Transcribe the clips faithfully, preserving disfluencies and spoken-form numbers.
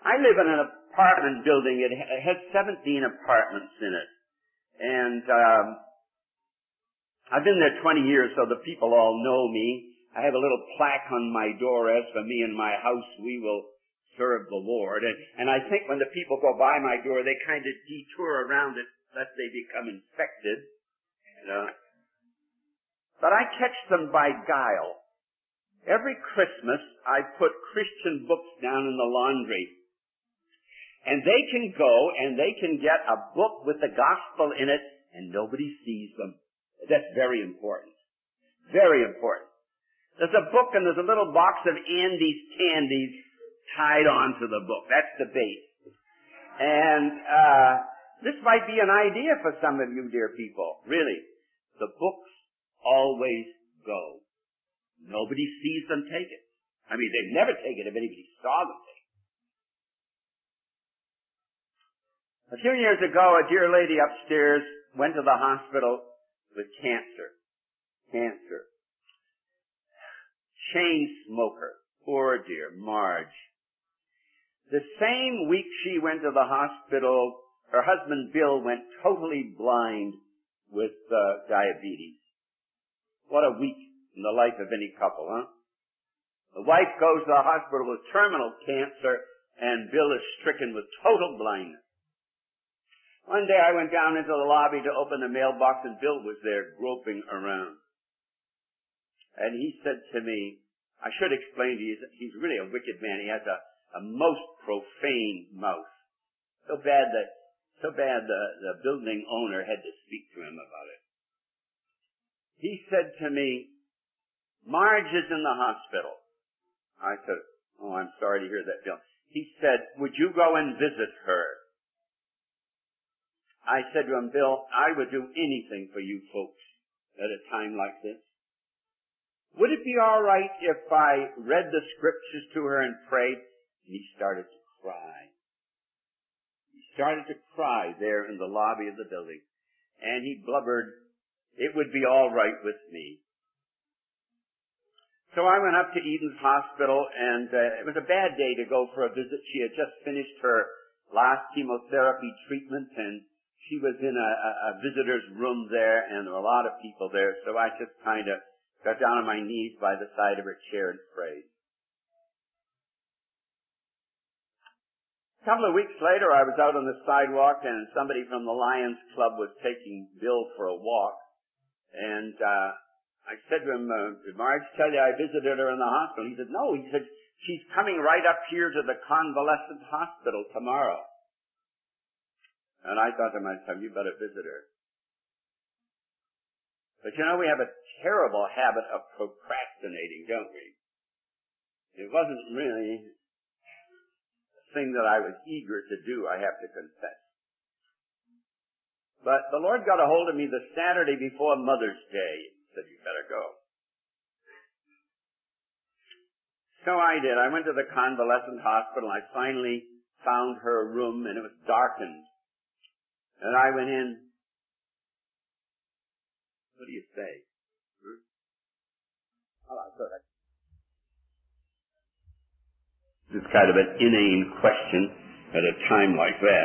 I live in an apartment building. It has seventeen apartments in it. And um, I've been there twenty years, so the people all know me. I have a little plaque on my door, as for me and my house, we will serve the Lord. And, and I think when the people go by my door, they kind of detour around it, lest they become infected. You know. But I catch them by guile. Every Christmas, I put Christian books down in the laundry. And they can go and they can get a book with the gospel in it, and nobody sees them. That's very important. Very important. There's a book and there's a little box of Andy's candies tied onto the book. That's the bait. And uh this might be an idea for some of you, dear people. Really. The books always go. Nobody sees them take it. I mean, they'd never take it if anybody saw them take it. A few years ago, a dear lady upstairs went to the hospital with cancer. Cancer. Chain smoker. Poor dear Marge. The same week she went to the hospital, her husband Bill went totally blind with uh, diabetes. What a week in the life of any couple, huh? The wife goes to the hospital with terminal cancer, and Bill is stricken with total blindness. One day I went down into the lobby to open the mailbox, and Bill was there groping around. And he said to me, I should explain to you, he's really a wicked man. He has a, a most profane mouth. So bad that, so bad the, the building owner had to speak to him about it. He said to me, Marge is in the hospital. I said, oh, I'm sorry to hear that, Bill. He said, would you go and visit her? I said to him, Bill, I would do anything for you folks at a time like this. Would it be all right if I read the scriptures to her and prayed? And he started to cry. He started to cry there in the lobby of the building. And he blubbered, it would be all right with me. So I went up to Eden's Hospital, and uh, it was a bad day to go for a visit. She had just finished her last chemotherapy treatment, and she was in a, a, a visitor's room there, and there were a lot of people there, so I just kind of got down on my knees by the side of her chair and prayed. A couple of weeks later, I was out on the sidewalk, and somebody from the Lions Club was taking Bill for a walk, and uh, I said to him, uh, did Marge tell you I visited her in the hospital? He said, no. He said, she's coming right up here to the convalescent hospital tomorrow. And I thought to myself, you better visit her. But you know, we have a terrible habit of procrastinating, don't we? It wasn't really a thing that I was eager to do, I have to confess. But the Lord got a hold of me the Saturday before Mother's Day. He said, you better go. So I did. I went to the convalescent hospital. I finally found her room, and it was darkened. And I went in. What do you say? Hmm? Oh, I thought I... It's kind of an inane question at a time like that.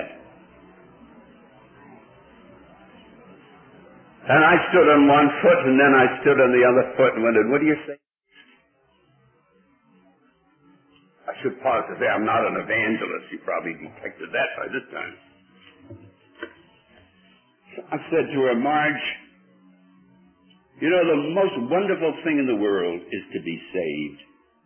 And I stood on one foot, and then I stood on the other foot and wondered, what do you say? I should pause to say I'm not an evangelist. You probably detected that by this time. I said to her, Marge, you know, the most wonderful thing in the world is to be saved.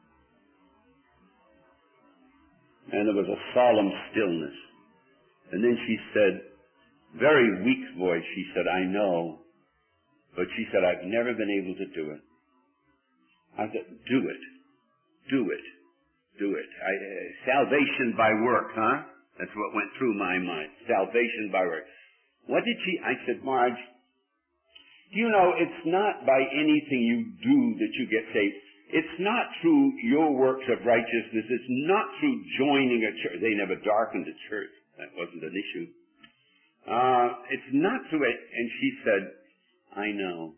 And there was a solemn stillness. And then she said, very weak voice, she said, I know. But she said, I've never been able to do it. I said, do it. Do it. Do it. I, uh, salvation by work, huh? That's what went through my mind. Salvation by work. What did she, I said, Marge, do you know, it's not by anything you do that you get saved. It's not through your works of righteousness. It's not through joining a church. They never darkened a church. That wasn't an issue. Uh, it's not through it. And she said, I know.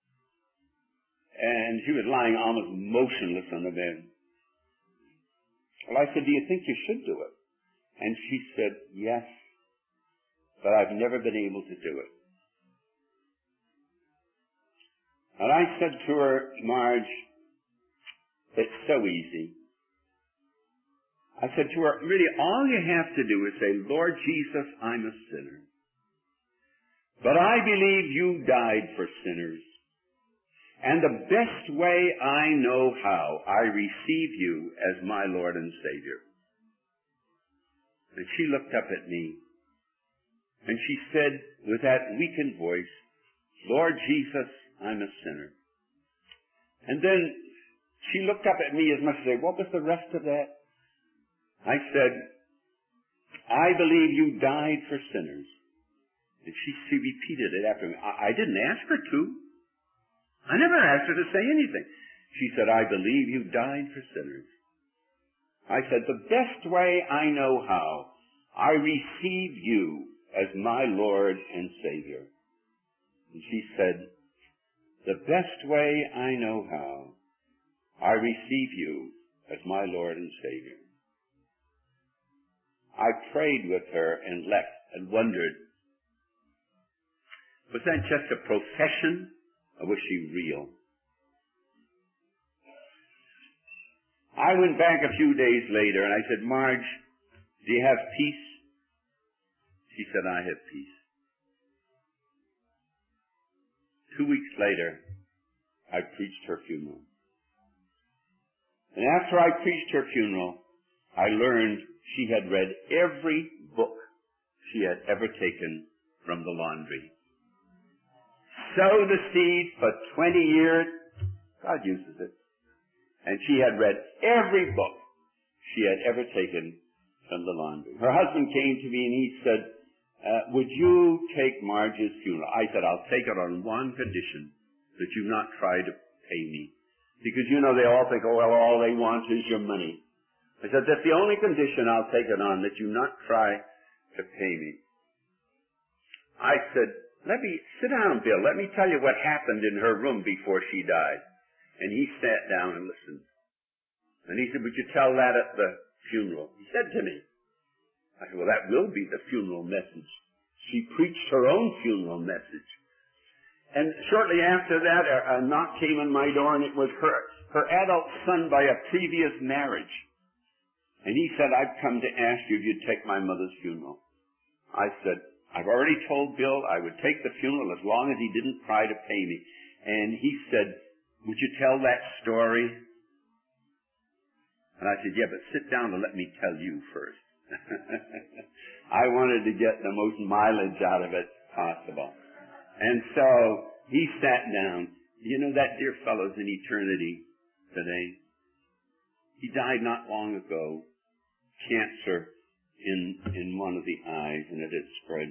And she was lying almost motionless on the bed. Well, I said, do you think you should do it? And she said, yes, but I've never been able to do it. And I said to her, Marge, it's so easy. I said to her, really, all you have to do is say, Lord Jesus, I'm a sinner. But I believe you died for sinners. And the best way I know how, I receive you as my Lord and Savior. And she looked up at me, and she said with that weakened voice, Lord Jesus, I'm a sinner. And then she looked up at me as much as to say, what was the rest of that? I said, I believe you died for sinners. And she, she repeated it after me. I, I didn't ask her to. I never asked her to say anything. She said, I believe you died for sinners. I said, the best way I know how, I receive you as my Lord and Savior. And she said, the best way I know how, I receive you as my Lord and Savior. I prayed with her and left and wondered, was that just a profession, or was she real? I went back a few days later and I said, Marge, do you have peace? She said, I have peace. Two weeks later, I preached her funeral. And after I preached her funeral, I learned she had read every book she had ever taken from the laundry. Sow the seed for twenty years, God uses it. And she had read every book she had ever taken from the laundry. Her husband came to me and he said, uh, would you take Marge's funeral? I said, I'll take it on one condition, that you not try to pay me. Because, you know, they all think, oh, well, all they want is your money. I said, that's the only condition I'll take it on, that you not try to pay me. I said, let me, sit down, Bill. Let me tell you what happened in her room before she died. And he sat down and listened. And he said, would you tell that at the funeral? He said to me. I said, well, that will be the funeral message. She preached her own funeral message. And shortly after that, a, a knock came on my door, and it was her, her adult son by a previous marriage. And he said, I've come to ask you if you'd take my mother's funeral. I said, I've already told Bill I would take the funeral as long as he didn't try to pay me. And he said, would you tell that story? And I said, yeah, but sit down and let me tell you first. I wanted to get the most mileage out of it possible. And so he sat down. You know, that dear fellow's in eternity today. He died not long ago. Cancer in in one of the eyes, and it had spread.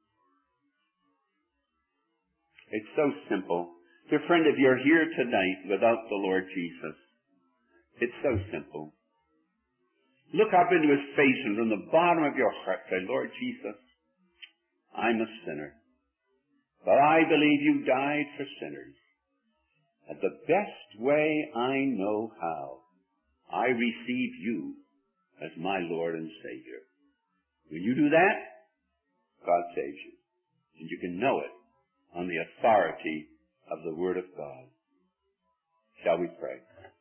It's so simple. Dear friend, if you're here tonight without the Lord Jesus, it's so simple. Look up into his face and from the bottom of your heart say, Lord Jesus, I'm a sinner. But I believe you died for sinners. And the best way I know how, I receive you as my Lord and Savior. When you do that, God saves you. And you can know it on the authority of the Word of God. Shall we pray?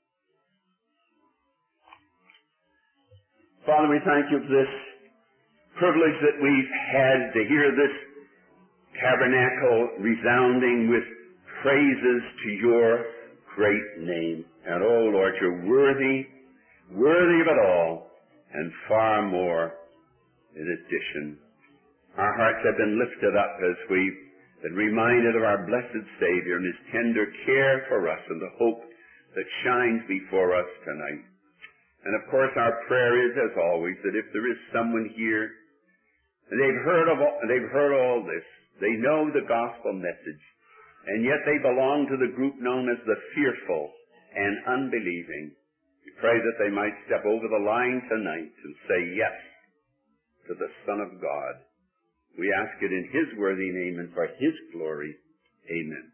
Father, we thank you for this privilege that we've had to hear this tabernacle resounding with praises to your great name. And oh Lord, you're worthy, worthy of it all, and far more in addition. Our hearts have been lifted up as we've been reminded of our blessed Savior and his tender care for us and the hope that shines before us tonight. And of course our prayer is, as always, that if there is someone here and they've heard of all, they've heard all this, they know the gospel message, and yet they belong to the group known as the fearful and unbelieving, we pray that they might step over the line tonight and say yes to the Son of God. We ask it in his worthy name and for his glory. Amen.